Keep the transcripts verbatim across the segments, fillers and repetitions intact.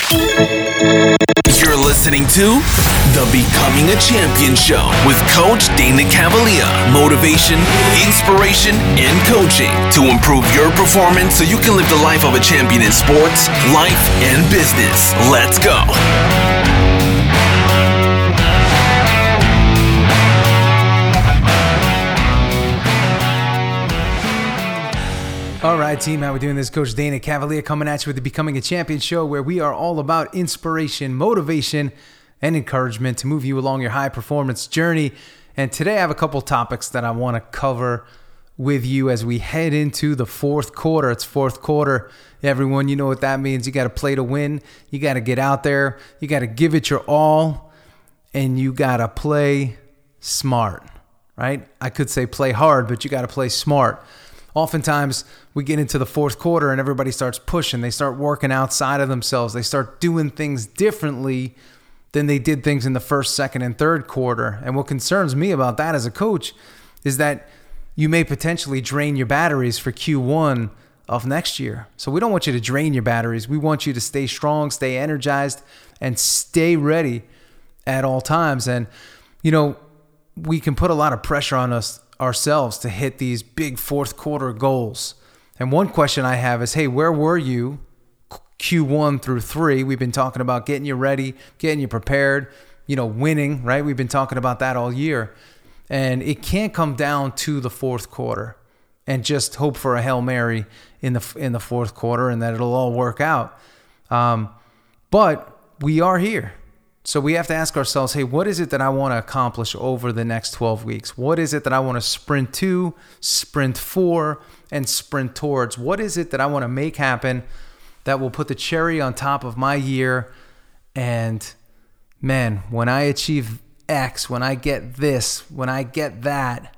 You're listening to the Becoming a Champion Show with Coach Dana Cavalier. Motivation, inspiration, and coaching to improve your performance so you can live the life of a champion in sports, life, and business. Let's go. All right, team, how we doing? This is Coach Dana Cavalier coming at you with the Becoming a Champion Show, where we are all about inspiration, motivation, and encouragement to move you along your high performance journey. And today I have a couple topics that I want to cover with you as we head into the fourth quarter. It's fourth quarter. Everyone, you know what that means. You got to play to win. You got to get out there. You got to give it your all, and you got to play smart, right? I could say play hard, but you got to play smart. Oftentimes, we get into the fourth quarter and everybody starts pushing. They start working outside of themselves. They start doing things differently than they did things in the first, second, and third quarter. And what concerns me about that as a coach is that you may potentially drain your batteries for Q one of next year. So we don't want you to drain your batteries. We want you to stay strong, stay energized, and stay ready at all times. And, you know, we can put a lot of pressure on us ourselves to hit these big fourth quarter goals. And one question I have is, hey, where were you Q one through three? We've been talking about getting you ready, getting you prepared, you know, winning, right? We've been talking about that all year. And it can't come down to the fourth quarter and just hope for a Hail Mary in the in the fourth quarter and that it'll all work out. Um, but we are here. So we have to ask ourselves, hey, what is it that I want to accomplish over the next twelve weeks? What is it that I want to sprint to, sprint for, and sprint towards? What is it that I want to make happen that will put the cherry on top of my year? And man, when I achieve X, when I get this, when I get that,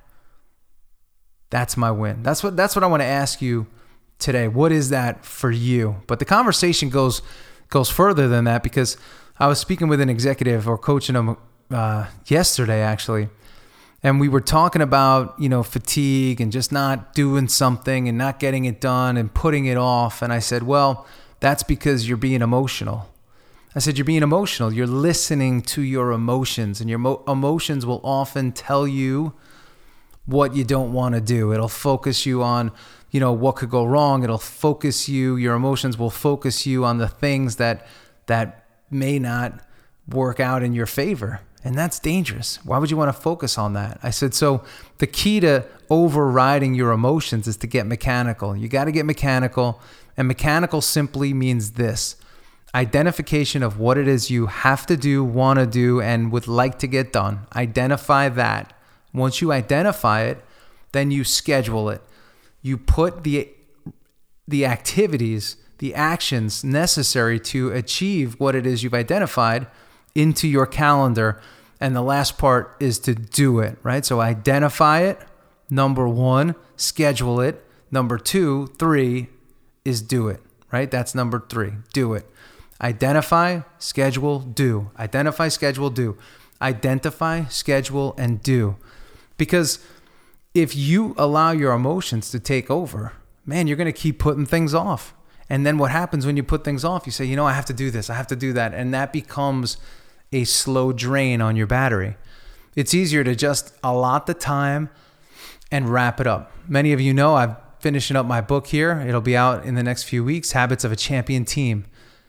that's my win. That's what that's what I want to ask you today. What is that for you? But the conversation goes goes further than that, because I was speaking with an executive or coaching him uh, yesterday, actually, and we were talking about, you know, fatigue and just not doing something and not getting it done and putting it off. And I said, well, that's because you're being emotional. I said, you're being emotional. You're listening to your emotions, and your mo- emotions will often tell you what you don't want to do. It'll focus you on, you know, what could go wrong. It'll focus you. Your emotions will focus you on the things that that may not work out in your favor. And that's dangerous. Why would you want to focus on that? I said, so the key to overriding your emotions is to get mechanical. You got to get mechanical. And mechanical simply means this: identification of what it is you have to do, want to do, and would like to get done. Identify that. Once you identify it, then you schedule it. You put the the activities, the actions necessary to achieve what it is you've identified into your calendar. And the last part is to do it, right? So identify it. Number one, schedule it. Number two, three is do it, right? That's number three, do it. Identify, schedule, do. Identify, schedule, do. Identify, schedule, and do. Because if you allow your emotions to take over, man, you're going to keep putting things off. And then what happens when you put things off? You say, you know, I have to do this, I have to do that. And that becomes a slow drain on your battery. It's easier to just allot the time and wrap it up. Many of you know I'm finishing up my book here. It'll be out in the next few weeks, Habits of a Champion Team.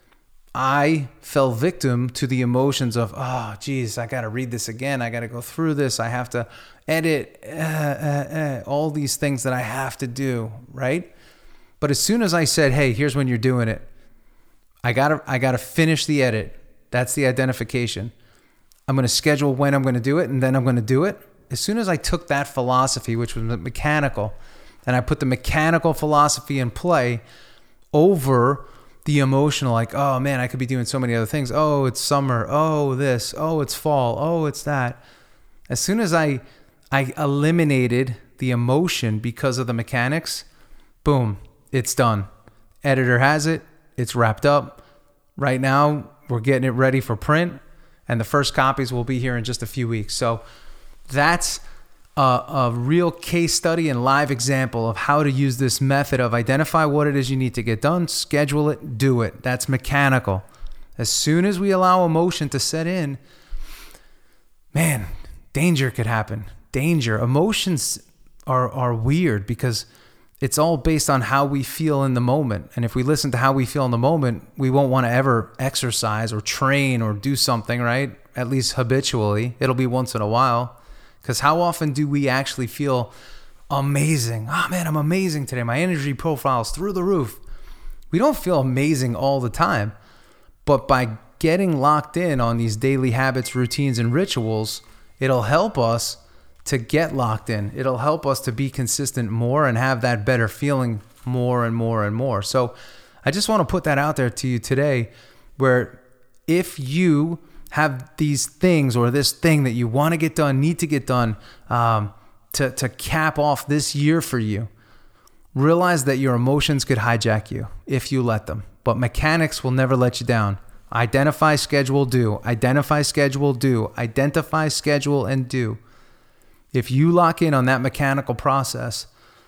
I fell victim to the emotions of, oh, geez, I got to read this again. I got to go through this. I have to edit, uh, uh, uh, all these things that I have to do, right? But as soon as I said, hey, here's when you're doing it, I gotta, I gotta finish the edit. That's the identification. I'm going to schedule when I'm going to do it, and then I'm going to do it. As soon as I took that philosophy, which was mechanical, and I put the mechanical philosophy in play over the emotional, like, oh man, I could be doing so many other things. Oh, it's summer. Oh, this. Oh, it's fall. Oh, it's that. As soon as I, I eliminated the emotion because of the mechanics, boom, it's done. Editor has it. It's wrapped up. Right now, we're getting it ready for print, and the first copies will be here in just a few weeks. So that's a, a real case study and live example of how to use this method of identify what it is you need to get done, schedule it, do it. That's mechanical. As soon as we allow emotion to set in, man, danger could happen. Danger. Emotions are are weird because it's all based on how we feel in the moment. And if we listen to how we feel in the moment, we won't want to ever exercise or train or do something, right? At least habitually. It'll be once in a while. Because how often do we actually feel amazing? Oh man, I'm amazing today. My energy profile's through the roof. We don't feel amazing all the time. But by getting locked in on these daily habits, routines, and rituals, it'll help us to get locked in. It'll help us to be consistent more and have that better feeling more and more and more. So I just want to put that out there to you today, where if you have these things or this thing that you want to get done, need to get done um, to, to cap off this year for you, realize that your emotions could hijack you if you let them. But mechanics will never let you down. Identify, schedule, do. Identify, schedule, do. Identify, schedule, and do. If you lock in on that mechanical process,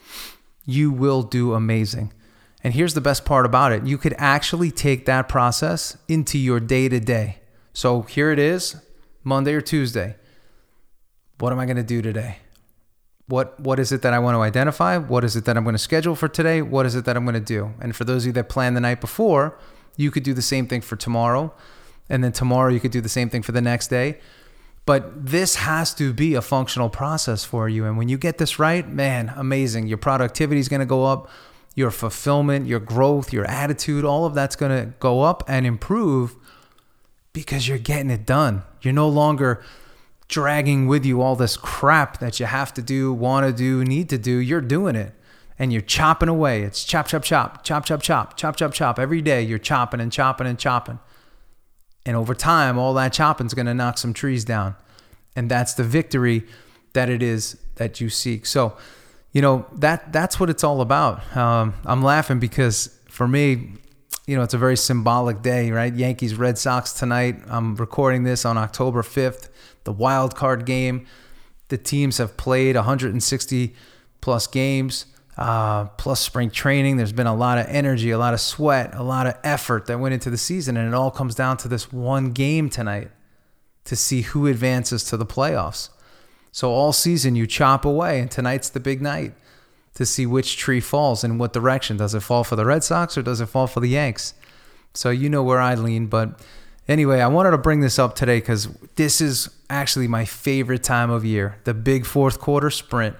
you will do amazing. And here's the best part about it. You could actually take that process into your day-to-day. So here it is, Monday or Tuesday. What am I going to do today? What What is it that I want to identify? What is it that I'm going to schedule for today? What is it that I'm going to do? And for those of you that plan the night before, you could do the same thing for tomorrow. And then tomorrow you could do the same thing for the next day. But this has to be a functional process for you. And when you get this right, man, amazing. Your productivity is going to go up. Your fulfillment, your growth, your attitude, all of that's going to go up and improve because you're getting it done. You're no longer dragging with you all this crap that you have to do, want to do, need to do. You're doing it. And you're chopping away. It's chop, chop, chop, chop, chop, chop, chop, chop, chop. Every day you're chopping and chopping and chopping. And over time, all that chopping is going to knock some trees down. And that's the victory that it is that you seek. So, you know, that that's what it's all about. Um, I'm laughing because for me, you know, it's a very symbolic day, right? Yankees, Red Sox tonight. I'm recording this on October fifth, the wild card game. The teams have played one hundred sixty plus games. Uh, plus spring training. There's been a lot of energy, a lot of sweat, a lot of effort that went into the season. And it all comes down to this one game tonight to see who advances to the playoffs. So all season you chop away, and tonight's the big night to see which tree falls in what direction. Does it fall for the Red Sox or does it fall for the Yanks? So you know where I lean. But anyway, I wanted to bring this up today because this is actually my favorite time of year, the big fourth quarter sprint.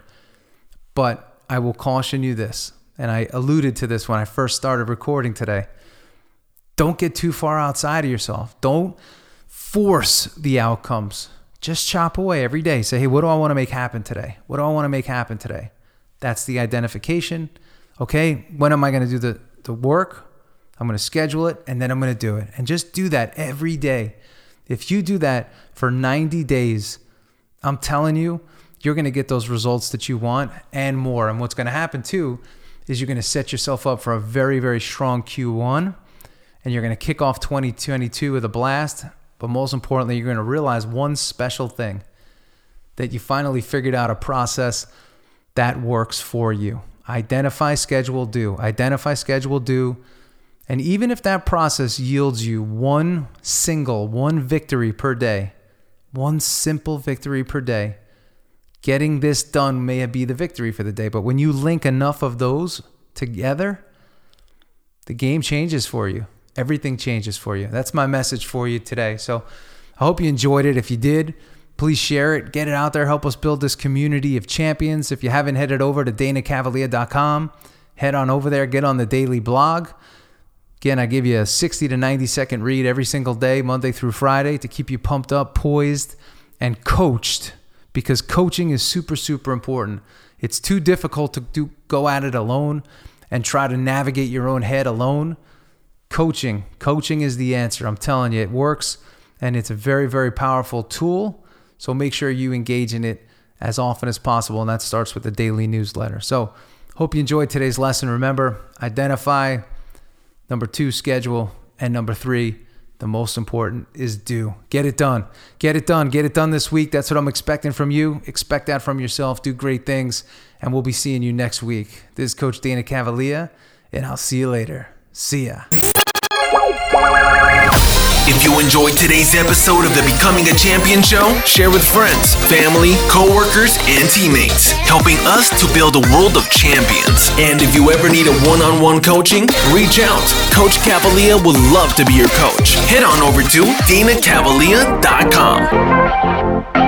But I will caution you this, and I alluded to this when I first started recording today. Don't get too far outside of yourself. Don't force the outcomes. Just chop away every day. Say, hey, what do I want to make happen today? What do I want to make happen today? That's the identification. Okay, when am I going to do the, the work? I'm going to schedule it, and then I'm going to do it. And just do that every day. If you do that for ninety days, I'm telling you, you're going to get those results that you want and more. And what's going to happen too is you're going to set yourself up for a very, very strong Q one, and you're going to kick off twenty twenty-two with a blast. But most importantly, you're going to realize one special thing, that you finally figured out a process that works for you. Identify, schedule, do. Identify, schedule, do. And even if that process yields you one single, one victory per day, one simple victory per day, getting this done may be the victory for the day. But when you link enough of those together, the game changes for you. Everything changes for you. That's my message for you today. So I hope you enjoyed it. If you did, please share it. Get it out there. Help us build this community of champions. If you haven't headed over to dana cavalier dot com, head on over there. Get on the daily blog. Again, I give you a sixty to ninety second read every single day, Monday through Friday, to keep you pumped up, poised, and coached. Because coaching is super, super important. It's too difficult to do, go at it alone and try to navigate your own head alone. Coaching. Coaching is the answer. I'm telling you, it works, and it's a very, very powerful tool. So make sure you engage in it as often as possible, and that starts with the daily newsletter. So hope you enjoyed today's lesson. Remember, identify. Number two, schedule. And number three, the most important is do. Get it done. Get it done. Get it done this week. That's what I'm expecting from you. Expect that from yourself. Do great things. And we'll be seeing you next week. This is Coach Dana Cavalier, and I'll see you later. See ya. If you enjoyed today's episode of the Becoming a Champion show, share with friends, family, coworkers, and teammates, helping us to build a world of champions. And if you ever need a one-on-one coaching, reach out. Coach Cavalia would love to be your coach. Head on over to Dana Cavalia dot com.